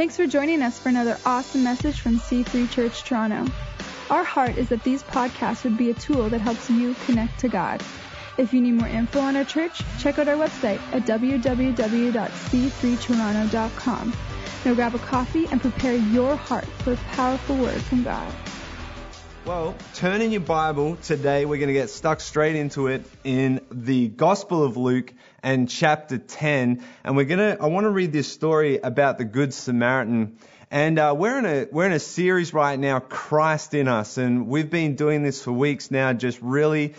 Thanks for joining us for another awesome message from C3 Church Toronto. Our heart is that these podcasts would be a tool that helps you connect to God. If you need more info on our church, check out our website at www.c3toronto.com. Now grab a coffee and prepare your heart for a powerful word from God. Well, turn in your Bible today. We're going to get stuck straight into it in the Gospel of Luke and chapter 10. And I want to read this story about the Good Samaritan. And we're in a series right now, Christ in Us. And we've been doing this for weeks now, just really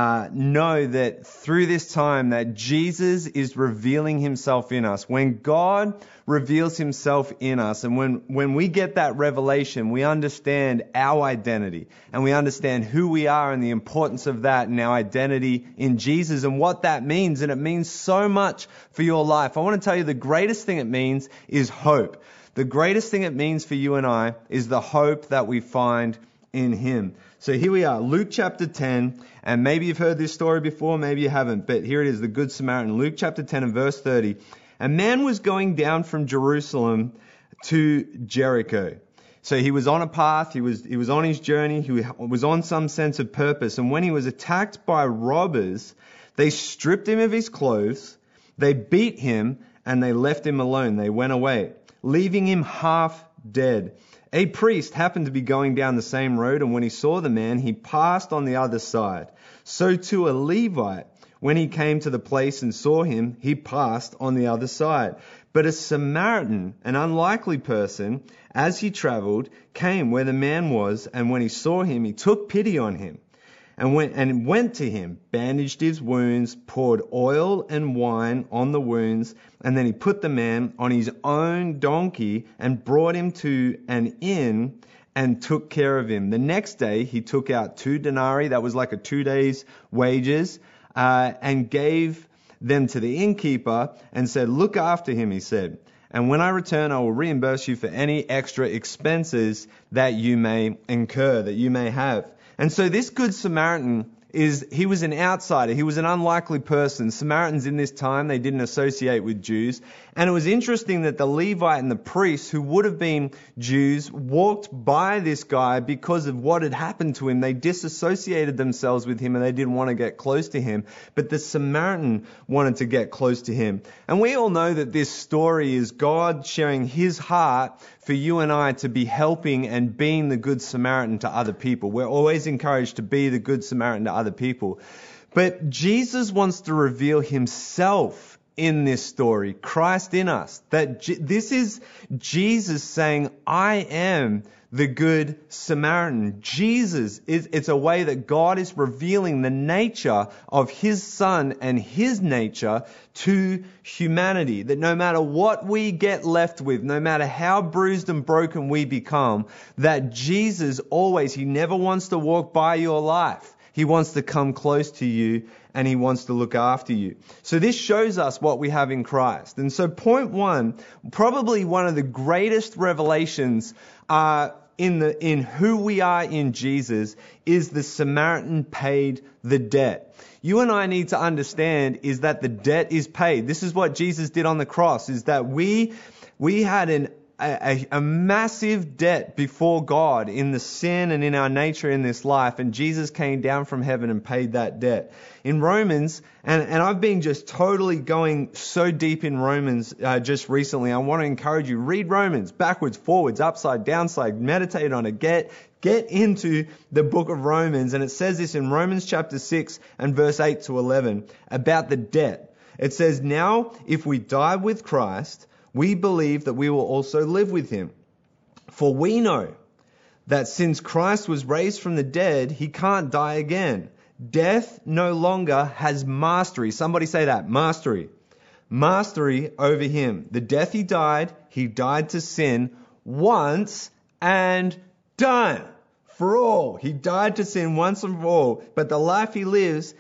know that through this time that Jesus is revealing himself in us. When God reveals himself in us, and when we get that revelation, we understand our identity and we understand who we are and the importance of that and our identity in Jesus and what that means. And it means so much for your life. I want to tell you the greatest thing it means is hope. The greatest thing it means for you and I is the hope that we find in him. So here we are, Luke chapter 10, and maybe you've heard this story before, maybe you haven't, but here it is, the Good Samaritan. Luke chapter 10 and verse 30. A man was going down from Jerusalem to Jericho. So he was on a path, he was on his journey, he was on some sense of purpose, and when he was attacked by robbers, they stripped him of his clothes, they beat him, and they left him alone. They went away, leaving him half dead. A priest happened to be going down the same road, and when he saw the man, he passed on the other side. So too a Levite, when he came to the place and saw him, he passed on the other side. But a Samaritan, an unlikely person, as he traveled, came where the man was, and when he saw him, he took pity on him, and went to him, bandaged his wounds, poured oil and wine on the wounds, and then he put the man on his own donkey and brought him to an inn and took care of him. The next day he took out 2 denarii, that was like a 2 days' wages, and gave them to the innkeeper and said, "Look after him," he said, "and when I return I will reimburse you for any extra expenses that you may incur, that you may have." And so this Good Samaritan he was an outsider. He was an unlikely person. Samaritans in this time, they didn't associate with Jews. And it was interesting that the Levite and the priests, who would have been Jews, walked by this guy because of what had happened to him. They disassociated themselves with him and they didn't want to get close to him. But the Samaritan wanted to get close to him. And we all know that this story is God sharing his heart for you and I to be helping and being the Good Samaritan to other people. We're always encouraged to be the Good Samaritan to other people. But Jesus wants to reveal himself in this story, Christ in us. That this is Jesus saying, "I am the Good Samaritan." It's a way that God is revealing the nature of his Son and his nature to humanity. That no matter what we get left with, no matter how bruised and broken we become, that Jesus always, he never wants to walk by your life. He wants to come close to you and he wants to look after you. So this shows us what we have in Christ. And so point one, probably one of the greatest revelations in who we are in Jesus is the Samaritan paid the debt. You and I need to understand is that the debt is paid. This is what Jesus did on the cross, is that we had a massive debt before God in the sin and in our nature in this life, and Jesus came down from heaven and paid that debt. In Romans, and I've been just totally going so deep in Romans just recently. I want to encourage you, read Romans backwards, forwards, upside, downside, meditate on it, get into the book of Romans. And it says this in Romans chapter 6 and verse 8 to 11 about the debt. It says, "Now if we die with Christ, we believe that we will also live with him. For we know that since Christ was raised from the dead, he can't die again. Death no longer has mastery." Somebody say that, mastery. Mastery over him. The death he died to sin once and done for all. He died to sin once and for all. But the life he lives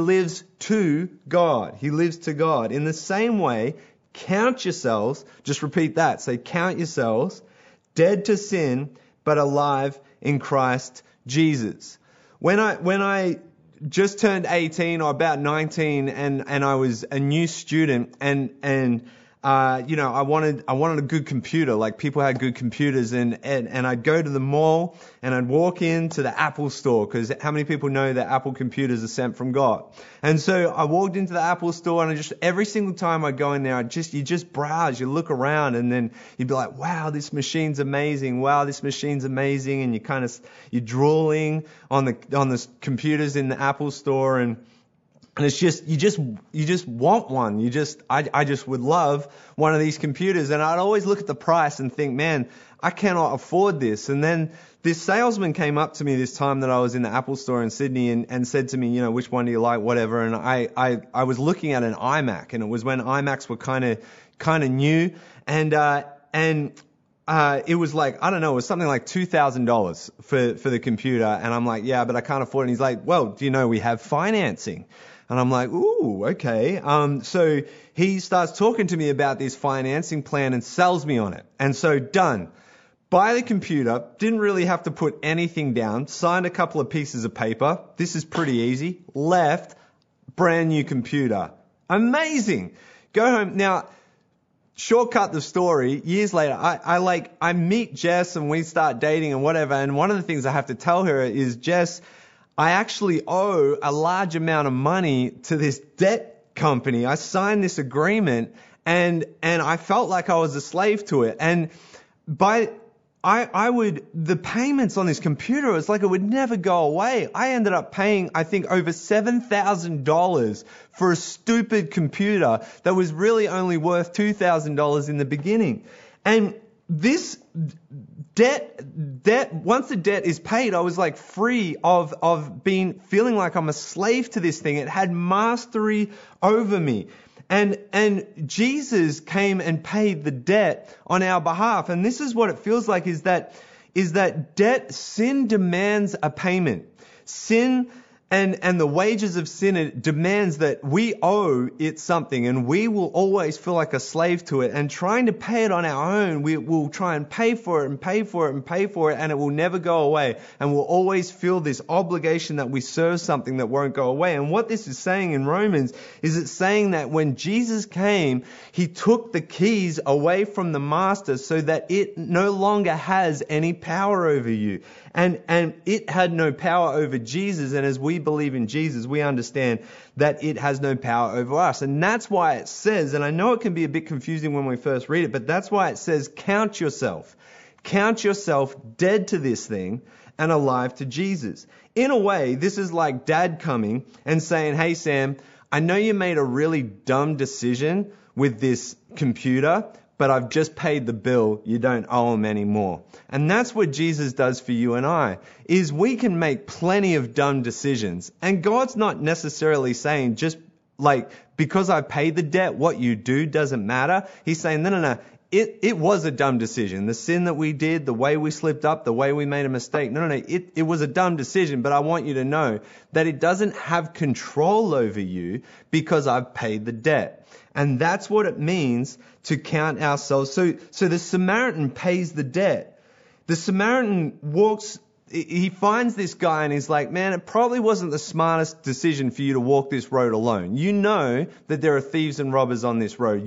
to God. He lives to God. In the same way, count yourselves, just repeat that, say count yourselves, dead to sin, but alive in Christ Jesus. When I just turned 18 or about 19 and I was a new student and I wanted a good computer, like people had good computers, and I'd go to the mall and I'd walk into the Apple store, because how many people know that Apple computers are sent from God? And so I walked into the Apple store, and every single time I go in there, you just browse, you look around, and then you'd be like, wow, this machine's amazing. Wow, this machine's amazing. And you're drooling on the computers in the Apple store, and it's just, you just want one. I just would love one of these computers. And I'd always look at the price and think, man, I cannot afford this. And then this salesman came up to me this time that I was in the Apple store in Sydney and said to me, which one do you like, whatever. And I was looking at an iMac, and it was when iMacs were kind of new. And it was like, I don't know, it was something like $2,000 for the computer. And I'm like, yeah, but I can't afford it. And he's like, well, do you know we have financing? And I'm like, ooh, okay. So he starts talking to me about this financing plan and sells me on it. And so done. Buy the computer, didn't really have to put anything down, signed a couple of pieces of paper. This is pretty easy. Left, brand new computer. Amazing. Go home. Now, shortcut the story, years later, I meet Jess and we start dating and whatever. And one of the things I have to tell her is, Jess, I actually owe a large amount of money to this debt company. I signed this agreement and I felt like I was a slave to it. And the payments on this computer, it's like it would never go away. I ended up paying, I think, over $7,000 for a stupid computer that was really only worth $2,000 in the beginning. And this debt, once the debt is paid, I was like free of feeling like I'm a slave to this thing. It had mastery over me. And Jesus came and paid the debt on our behalf. And this is what it feels like, is that sin demands a payment. Sin and the wages of sin, it demands that we owe it something, and we will always feel like a slave to it. And trying to pay it on our own, we will try and pay for it and pay for it and pay for it, and it will never go away. And we'll always feel this obligation that we serve something that won't go away. And what this is saying in Romans is it's saying that when Jesus came, he took the keys away from the master so that it no longer has any power over you. And it had no power over Jesus. And as we believe in Jesus, we understand that it has no power over us. And that's why it says, and I know it can be a bit confusing when we first read it, but that's why it says, count yourself dead to this thing and alive to Jesus. In a way, this is like Dad coming and saying, hey, Sam, I know you made a really dumb decision with this computer, but I've just paid the bill. You don't owe him anymore. And that's what Jesus does for you and I, is we can make plenty of dumb decisions. And God's not necessarily saying just like, because I paid the debt, what you do doesn't matter. He's saying, no. It was a dumb decision. The sin that we did, the way we slipped up, the way we made a mistake. No. It was a dumb decision, but I want you to know that it doesn't have control over you because I've paid the debt. And that's what it means to count ourselves. So the Samaritan pays the debt. The Samaritan he finds this guy and he's like, man, it probably wasn't the smartest decision for you to walk this road alone. You know that there are thieves and robbers on this road.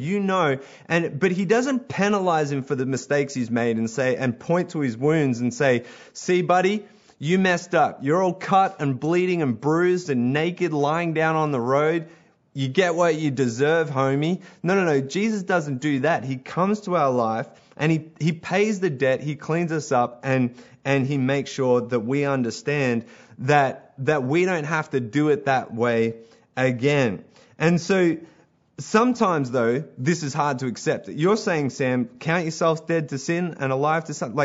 But he doesn't penalize him for the mistakes he's made and point to his wounds and say, see, buddy, you messed up. You're all cut and bleeding and bruised and naked, lying down on the road. You get what you deserve, homie. No. Jesus doesn't do that. He comes to our life and he pays the debt. He cleans us up and he makes sure that we understand that we don't have to do it that way again. And so sometimes, though, this is hard to accept. You're saying, Sam, count yourself dead to sin and alive to something.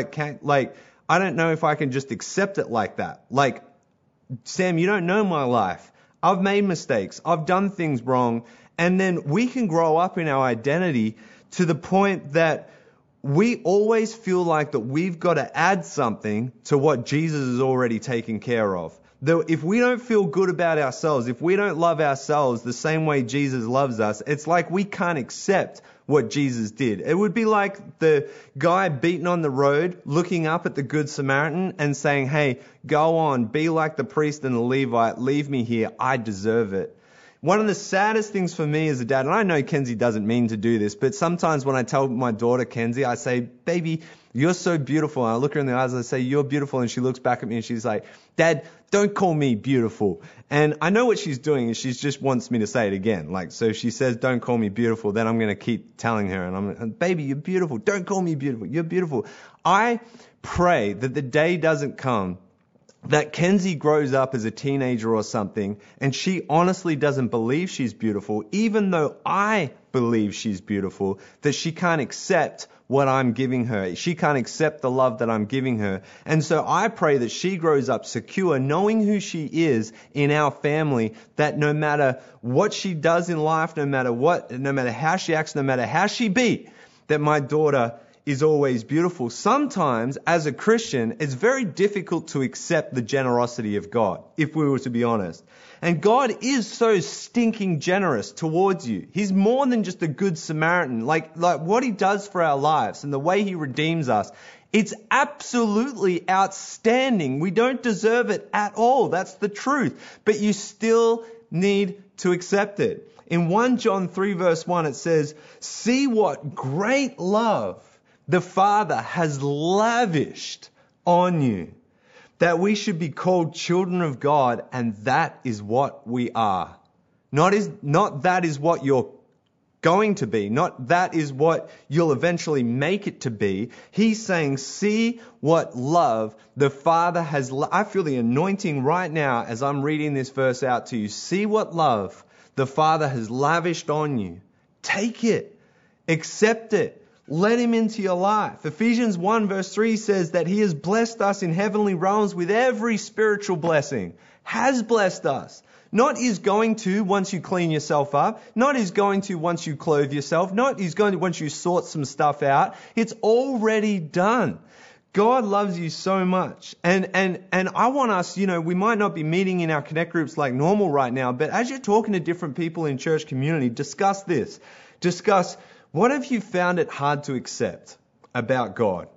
I don't know if I can just accept it like that. Like, Sam, you don't know my life. I've made mistakes. I've done things wrong. And then we can grow up in our identity to the point that we always feel like that we've got to add something to what Jesus has already taken care of. Though if we don't feel good about ourselves, if we don't love ourselves the same way Jesus loves us, it's like we can't accept what Jesus did. It would be like the guy beaten on the road, looking up at the Good Samaritan and saying, hey, go on, be like the priest and the Levite, leave me here, I deserve it. One of the saddest things for me as a dad, and I know Kenzie doesn't mean to do this, but sometimes when I tell my daughter Kenzie, I say, baby, you're so beautiful. And I look her in the eyes and I say, you're beautiful. And she looks back at me and she's like, Dad, don't call me beautiful. And I know what she's doing is she just wants me to say it again. Like, so she says, don't call me beautiful. Then I'm going to keep telling her, and baby, you're beautiful. Don't call me beautiful. You're beautiful. I pray that the day doesn't come that Kenzie grows up as a teenager or something and she honestly doesn't believe she's beautiful, even though I believe she's beautiful, that she can't accept what I'm giving her. She can't accept the love that I'm giving her. And so I pray that she grows up secure, knowing who she is in our family, that no matter what she does in life, no matter how she acts, no matter how she be, that my daughter is always beautiful. Sometimes, as a Christian, it's very difficult to accept the generosity of God, if we were to be honest. And God is so stinking generous towards you. He's more than just a good Samaritan. Like what He does for our lives and the way He redeems us, it's absolutely outstanding. We don't deserve it at all. That's the truth. But you still need to accept it. In 1 John 3 verse 1, it says, "See what great love the Father has lavished on you, that we should be called children of God, and that is what we are." Not that is what you're going to be, not that is what you'll eventually make it to be. He's saying, see what love the Father has. I feel the anointing right now as I'm reading this verse out to you. See what love the Father has lavished on you. Take it. Accept it. Let Him into your life. Ephesians 1 verse 3 says that He has blessed us in heavenly realms with every spiritual blessing. Has blessed us. Not is going to once you clean yourself up. Not is going to once you clothe yourself. Not is going to once you sort some stuff out. It's already done. God loves you so much. And I want us, we might not be meeting in our connect groups like normal right now, but as you're talking to different people in church community, discuss this. Discuss, what have you found it hard to accept about God?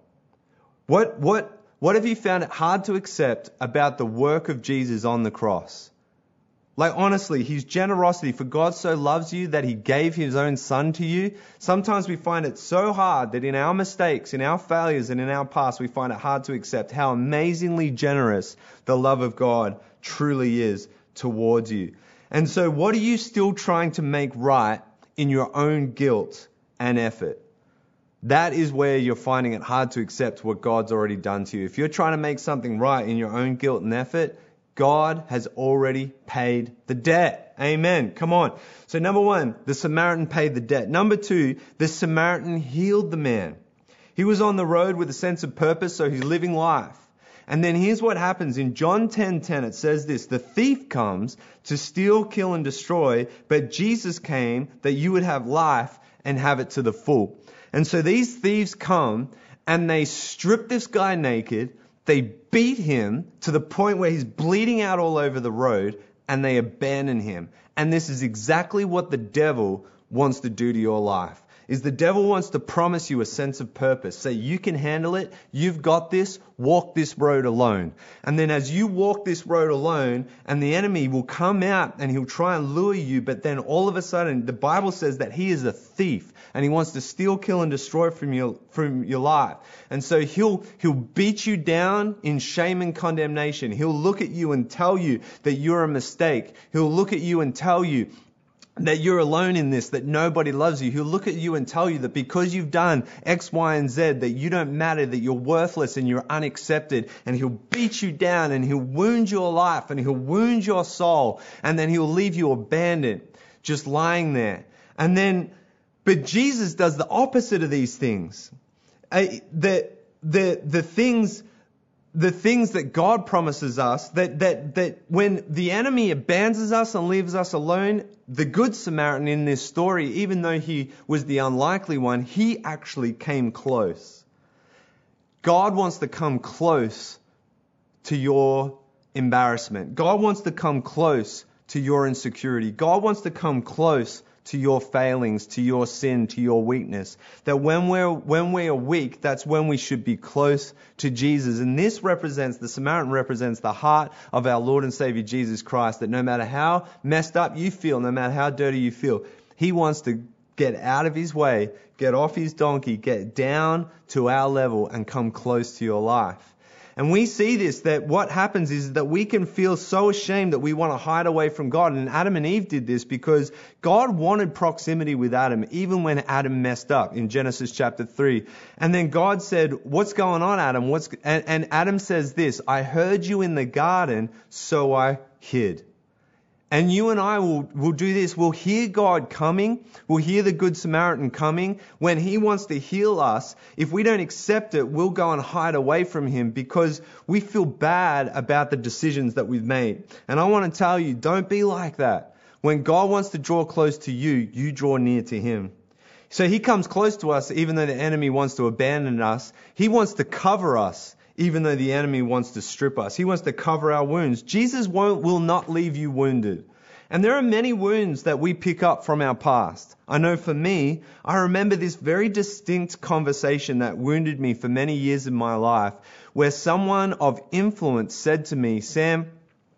What have you found it hard to accept about the work of Jesus on the cross? Like honestly, His generosity, for God so loves you that He gave His own Son to you. Sometimes we find it so hard that in our mistakes, in our failures, and in our past, we find it hard to accept how amazingly generous the love of God truly is towards you. And so what are you still trying to make right in your own guilt and effort? That is where you're finding it hard to accept what God's already done to you. If you're trying to make something right in your own guilt and effort, God has already paid the debt. Amen. Come on. So number 1, the Samaritan paid the debt. Number 2, the Samaritan healed the man. He was on the road with a sense of purpose, so he's living life. And then here's what happens. In John 10:10, it says this: "The thief comes to steal, kill, and destroy, but Jesus came that you would have life and have it to the full." And so these thieves come and they strip this guy naked. They beat him to the point where he's bleeding out all over the road, and they abandon him. And this is exactly what the devil wants to do to your life. Is the devil wants to promise you a sense of purpose. Say, you can handle it. You've got this. Walk this road alone. And then as you walk this road alone, and the enemy will come out and he'll try and lure you, but then all of a sudden the Bible says that he is a thief and he wants to steal, kill, and destroy from your life. And so he'll beat you down in shame and condemnation. He'll look at you and tell you that you're a mistake. He'll look at you and tell you that you're alone in this, that nobody loves you. He'll look at you and tell you that because you've done X, Y, and Z, that you don't matter, that you're worthless and you're unaccepted. And he'll beat you down and he'll wound your life and he'll wound your soul. And then he'll leave you abandoned, just lying there. But Jesus does the opposite of these things. The things that God promises us, that when the enemy abandons us and leaves us alone, the good Samaritan in this story, even though he was the unlikely one, he actually came close. God wants to come close to your embarrassment. God wants to come close to your insecurity. God wants to come close to your failings, to your sin, to your weakness. That when we are weak, that's when we should be close to Jesus. And the Samaritan represents the heart of our Lord and Savior Jesus Christ, that no matter how messed up you feel, no matter how dirty you feel, He wants to get out of His way, get off His donkey, get down to our level and come close to your life. And we see this, that what happens is that we can feel so ashamed that we want to hide away from God. And Adam and Eve did this because God wanted proximity with Adam, even when Adam messed up in Genesis chapter 3. And then God said, "What's going on, Adam?" And Adam says this, "I heard you in the garden, so I hid." And you and I will do this. We'll hear God coming. We'll hear the Good Samaritan coming. When He wants to heal us, if we don't accept it, we'll go and hide away from Him because we feel bad about the decisions that we've made. And I want to tell you, don't be like that. When God wants to draw close to you, you draw near to Him. So He comes close to us even though the enemy wants to abandon us. He wants to cover us even though the enemy wants to strip us. He wants to cover our wounds. Jesus will not leave you wounded. And there are many wounds that we pick up from our past. I know for me, I remember this very distinct conversation that wounded me for many years in my life, where someone of influence said to me, "Sam,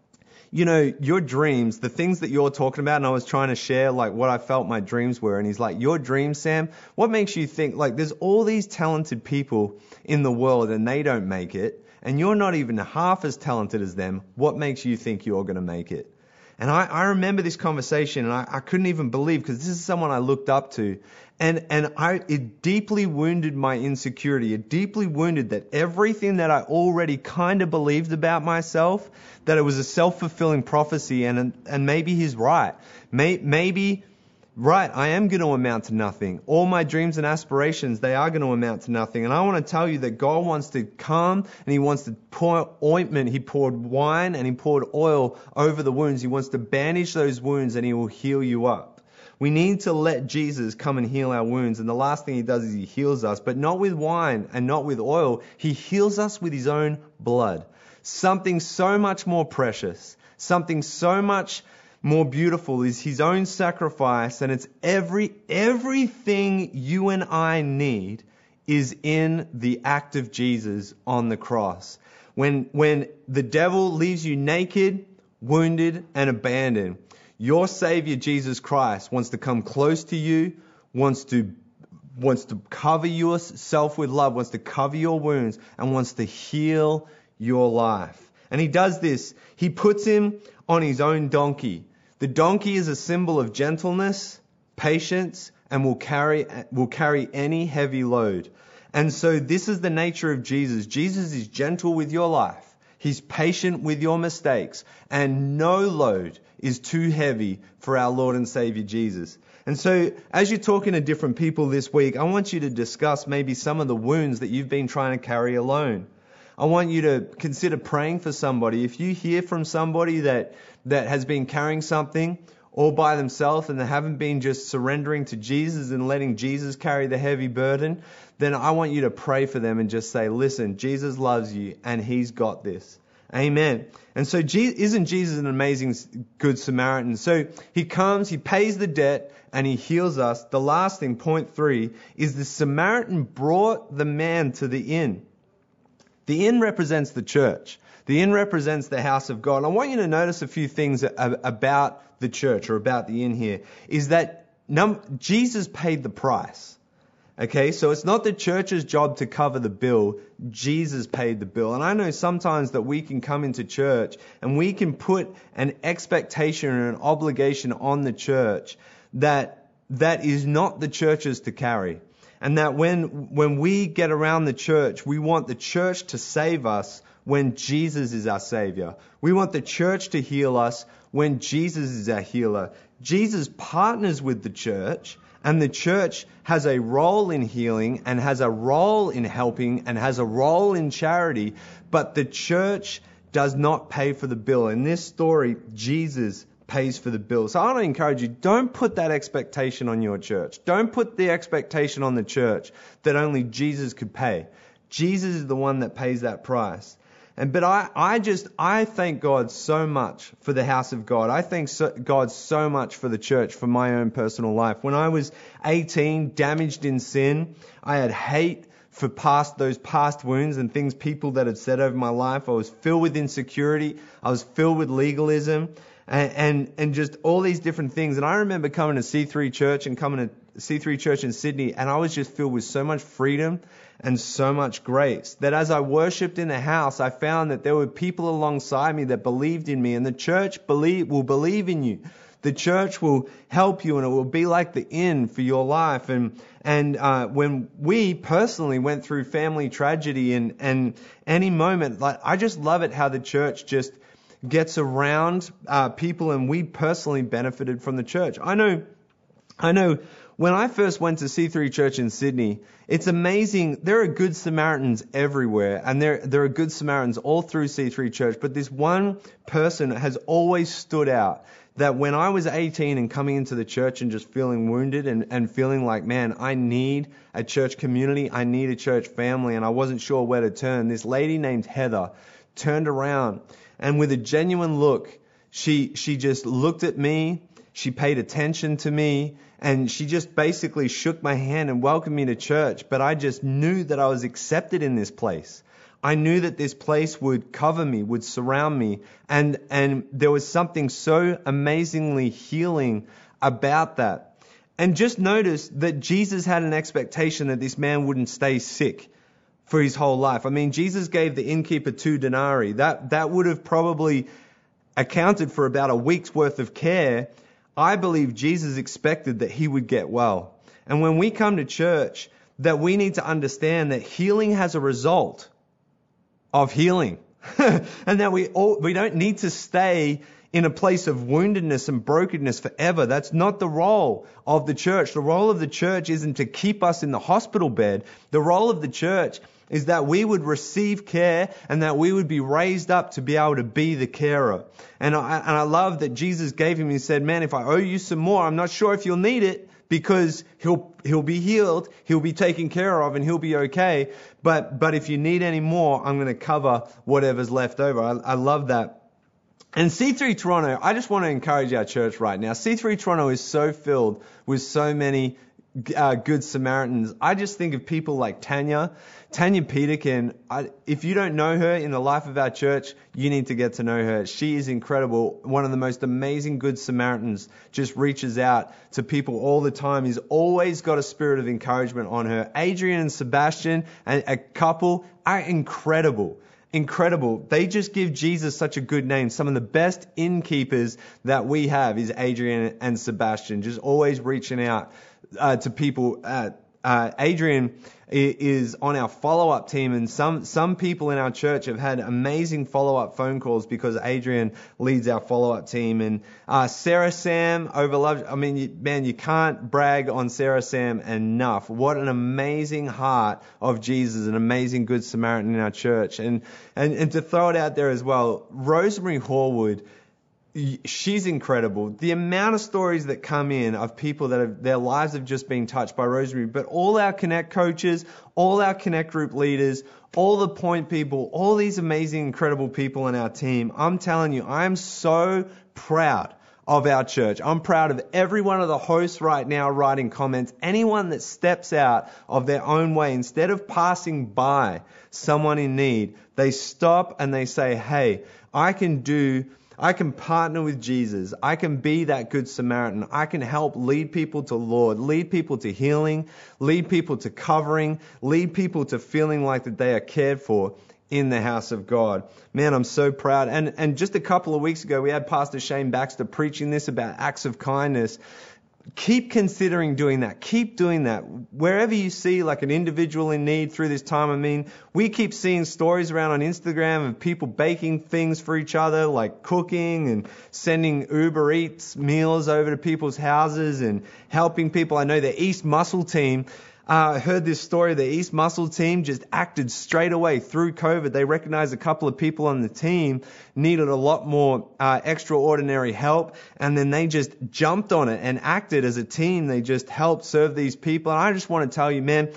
you know, your dreams, the things that you're talking about," and I was trying to share like what I felt my dreams were. And he's like, "Your dreams, Sam, what makes you think like there's all these talented people in the world and they don't make it, and you're not even half as talented as them. What makes you think you're going to make it?" And I remember this conversation, and I couldn't even believe, because this is someone I looked up to. And it deeply wounded my insecurity. It deeply wounded that everything that I already kind of believed about myself, that it was a self-fulfilling prophecy, and maybe he's right. Maybe, right, I am going to amount to nothing. All my dreams and aspirations, they are going to amount to nothing. And I want to tell you that God wants to come and He wants to pour ointment. He poured wine and He poured oil over the wounds. He wants to bandage those wounds and He will heal you up. We need to let Jesus come and heal our wounds. And the last thing He does is He heals us, but not with wine and not with oil. He heals us with His own blood. Something so much more precious, something so much more beautiful is His own sacrifice, and it's everything you and I need is in the act of Jesus on the cross. When the devil leaves you naked, wounded, and abandoned, your Savior Jesus Christ wants to come close to you, wants to cover yourself with love, wants to cover your wounds, and wants to heal your life. And He does this. He puts Him on His own donkey. The donkey is a symbol of gentleness, patience, and will carry any heavy load. And so this is the nature of Jesus. Jesus is gentle with your life. He's patient with your mistakes. And no load is too heavy for our Lord and Savior Jesus. And so as you're talking to different people this week, I want you to discuss maybe some of the wounds that you've been trying to carry alone. I want you to consider praying for somebody. If you hear from somebody that has been carrying something all by themselves and they haven't been just surrendering to Jesus and letting Jesus carry the heavy burden, then I want you to pray for them and just say, "Listen, Jesus loves you and He's got this." Amen. And so isn't Jesus an amazing Good Samaritan? So He comes, He pays the debt, and He heals us. The last thing, point 3, is the Samaritan brought the man to the inn. The inn represents the church. The inn represents the house of God. I want you to notice a few things about the church, or about the inn here, is that Jesus paid the price. Okay, so it's not the church's job to cover the bill. Jesus paid the bill. And I know sometimes that we can come into church and we can put an expectation or an obligation on the church that is not the church's to carry. And that when we get around the church, we want the church to save us when Jesus is our Savior. We want the church to heal us when Jesus is our healer. Jesus partners with the church, and the church has a role in healing and has a role in helping and has a role in charity, but the church does not pay for the bill. In this story, Jesus pays for the bill. So I want to encourage you, don't put that expectation on your church. Don't put the expectation on the church that only Jesus could pay. Jesus is the one that pays that price. But I thank God so much for the house of God. I thank God so much for the church, for my own personal life. When I was 18, damaged in sin, I had hate for those past wounds and things people that had said over my life. I was filled with insecurity. I was filled with legalism and just all these different things. And I remember coming to C3 Church and coming to C3 Church in Sydney, and I was just filled with so much freedom and so much grace that as I worshipped in the house, I found that there were people alongside me that believed in me, and the church will believe in you. The church will help you, and it will be like the inn for your life. And when we personally went through family tragedy and any moment, like, I just love it how the church just gets around people, and we personally benefited from the church. I know when I first went to C3 Church in Sydney, it's amazing. There are good Samaritans everywhere, and there are good Samaritans all through C3 Church, but this one person has always stood out. That when I was 18 and coming into the church and just feeling wounded and feeling like, man, I need a church community, I need a church family, and I wasn't sure where to turn, this lady named Heather turned around, and with a genuine look, she just looked at me, she paid attention to me, and she just basically shook my hand and welcomed me to church. But I just knew that I was accepted in this place. I knew that this place would cover me, would surround me, and there was something so amazingly healing about that. And just notice that Jesus had an expectation that this man wouldn't stay sick for his whole life. I mean, Jesus gave the innkeeper 2 denarii. That would have probably accounted for about a week's worth of care. I believe Jesus expected that he would get well. And when we come to church, that we need to understand that healing has a result of healing. And that we don't need to stay in a place of woundedness and brokenness forever. That's not the role of the church. The role of the church isn't to keep us in the hospital bed. The role of the church is that we would receive care and that we would be raised up to be able to be the carer. And I love that Jesus gave him, he said, man, if I owe you some more, I'm not sure if you'll need it, because he'll be healed, he'll be taken care of, and he'll be okay. But if you need any more, I'm going to cover whatever's left over. I love that. And C3 Toronto, I just want to encourage our church right now. C3 Toronto is so filled with so many good Samaritans. I just think of people like Tanya Peterkin. If you don't know her in the life of our church, you need to get to know her. She is incredible. One of the most amazing good Samaritans. Just reaches out to people all the time. He's always got a spirit of encouragement on her. Adrian and Sebastian, a couple, are incredible. Incredible. They just give Jesus such a good name. Some of the best innkeepers that we have is Adrian and Sebastian, just always reaching out to people. Adrian is on our follow-up team, and some people in our church have had amazing follow-up phone calls because Adrian leads our follow-up team. And Sarah Sam overloved. I mean, you can't brag on Sarah Sam enough. What an amazing heart of Jesus, an amazing good Samaritan in our church. And to throw it out there as well, Rosemary Horwood. She's incredible. The amount of stories that come in of people that their lives have just been touched by Rosemary, but all our Connect coaches, all our Connect group leaders, all the point people, all these amazing, incredible people in our team. I'm telling you, I'm so proud of our church. I'm proud of every one of the hosts right now writing comments. Anyone that steps out of their own way, instead of passing by someone in need, they stop and they say, hey, I can partner with Jesus. I can be that good Samaritan. I can help lead people to Lord, lead people to healing, lead people to covering, lead people to feeling like that they are cared for in the house of God. Man, I'm so proud. And just a couple of weeks ago, we had Pastor Shane Baxter preaching this about acts of kindness. Keep considering doing that. Keep doing that. Wherever you see like an individual in need through this time, I mean, we keep seeing stories around on Instagram of people baking things for each other, like cooking and sending Uber Eats meals over to people's houses and helping people. I know the East Muscle team, I heard this story. The East Muscle team just acted straight away through COVID. They recognized a couple of people on the team needed a lot more extraordinary help, and then they just jumped on it and acted as a team. They just helped serve these people. And I just want to tell you, man,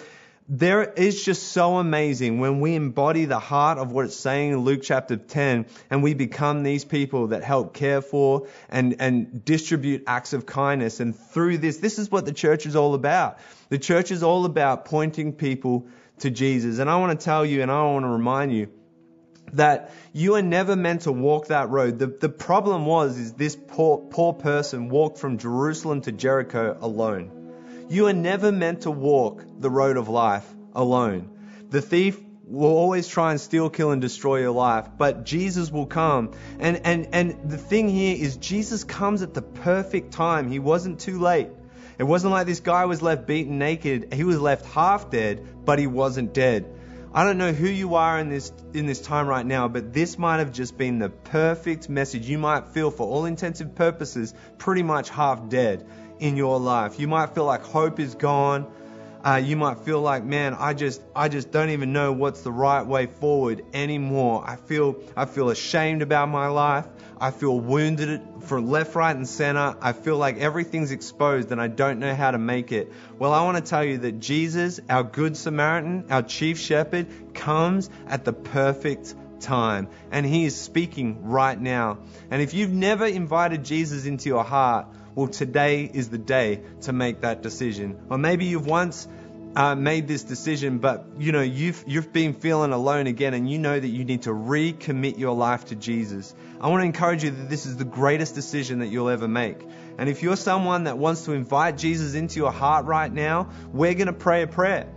there is just so amazing when we embody the heart of what it's saying in Luke chapter 10, and we become these people that help care for and distribute acts of kindness. And through this is what the church is all about. The church is all about pointing people to Jesus. And I want to tell you, and I want to remind you, that you are never meant to walk that road. The problem is this poor person walked from Jerusalem to Jericho alone. You are never meant to walk the road of life alone. The thief will always try and steal, kill, and destroy your life, but Jesus will come. And the thing here is Jesus comes at the perfect time. He wasn't too late. It wasn't like this guy was left beaten naked. He was left half dead, but he wasn't dead. I don't know who you are in this time right now, but this might have just been the perfect message. You might feel, for all intensive purposes, pretty much half dead in your life. You might feel like hope is gone. You might feel like, man, I just don't even know what's the right way forward anymore. I feel ashamed about my life. I feel wounded from left, right, and center. I feel like everything's exposed and I don't know how to make it. Well, I want to tell you that Jesus, our good Samaritan, our chief shepherd, comes at the perfect time, and he is speaking right now. And if you've never invited Jesus into your heart, well, today is the day to make that decision. Or maybe you've once made this decision, but you've been feeling alone again, and you know that you need to recommit your life to Jesus. I want to encourage you that this is the greatest decision that you'll ever make. And if you're someone that wants to invite Jesus into your heart right now, we're going to pray a prayer.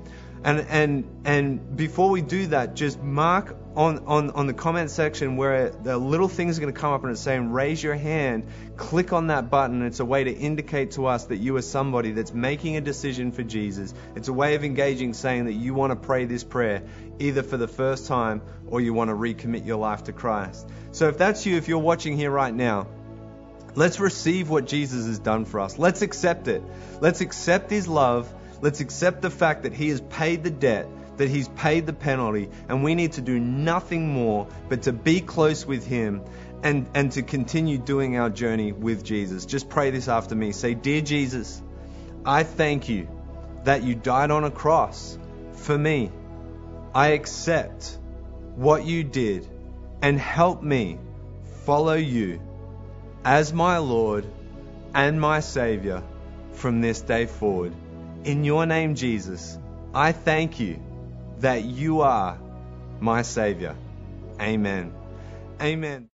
And before we do that, just mark on the comment section where the little thing is going to come up and it's saying raise your hand. Click on that button. It's a way to indicate to us that you are somebody that's making a decision for Jesus. It's a way of engaging, saying that you want to pray this prayer either for the first time or you want to recommit your life to Christ. So if that's you, if you're watching here right now, let's receive what Jesus has done for us. Let's accept it. Let's accept his love. Let's accept the fact that he has paid the debt, that he's paid the penalty, and we need to do nothing more but to be close with him and to continue doing our journey with Jesus. Just pray this after me. Say, Dear Jesus, I thank you that you died on a cross for me. I accept what you did and help me follow you as my Lord and my Savior from this day forward. In your name, Jesus, I thank you that you are my Savior. Amen. Amen.